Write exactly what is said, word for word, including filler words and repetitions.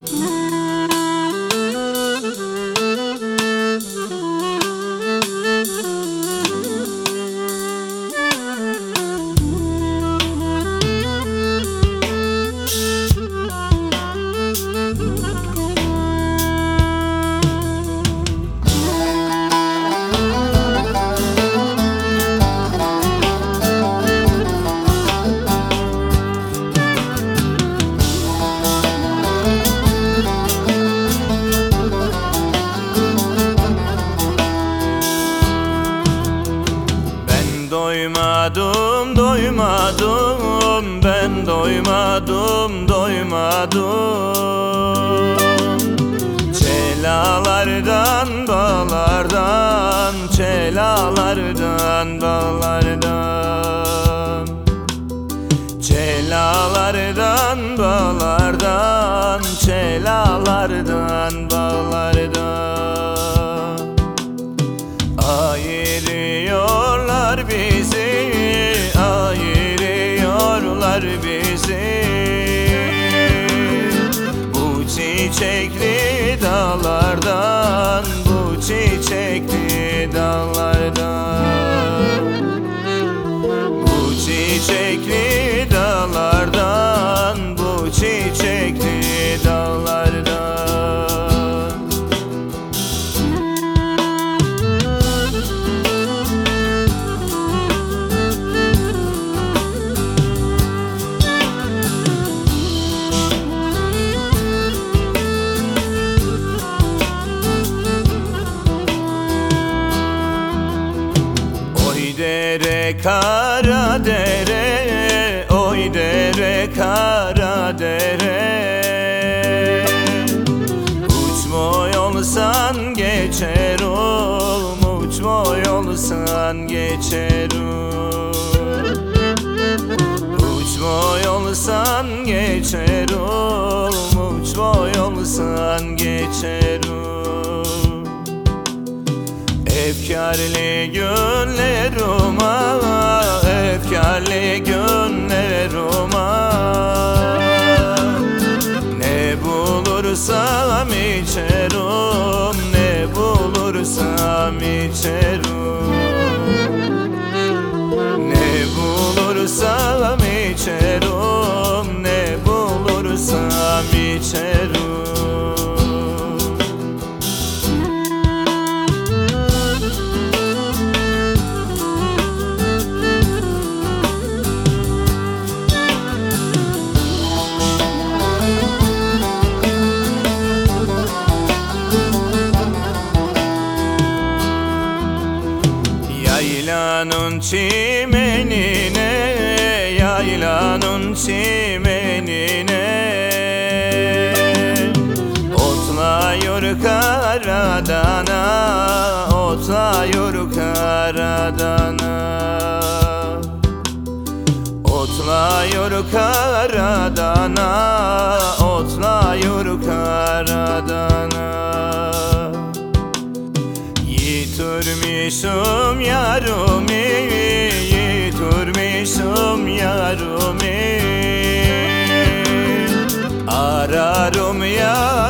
Doymadım, doymadım, ben doymadım, doymadım. Çelalardan, bağlardan, çelalardan, bağlardan. Çelalardan, bağlardan, çelalardan, bağlardan. Ayırıyorlar bizi, ayırıyorlar bizi. Bu çiçekli dağlardan, bu çiçekli dağlardan. Bu çiçekli dağlardan, bu çiçekli dağlardan. Dere kara dere, oy dere kara dere. Uçmoy olsan geçerim, uçmoy olsan geçerim. Uçmoy olsan geçerim, uçmoy olsan geçerim. Efkarlı günlerime, efkarlı günlerime. Ne bulursam içerim, ne bulursam içerim. Ne bulursam içerim, ne bulursam içerim. Yaylanın çimenine, yaylanın çimenine. Otlıyor karadana, otlıyor karadana. Otlıyor karadana, otlıyor karadana. Yitirmişim yarımı, yitirmişim yarımı. Ararım ya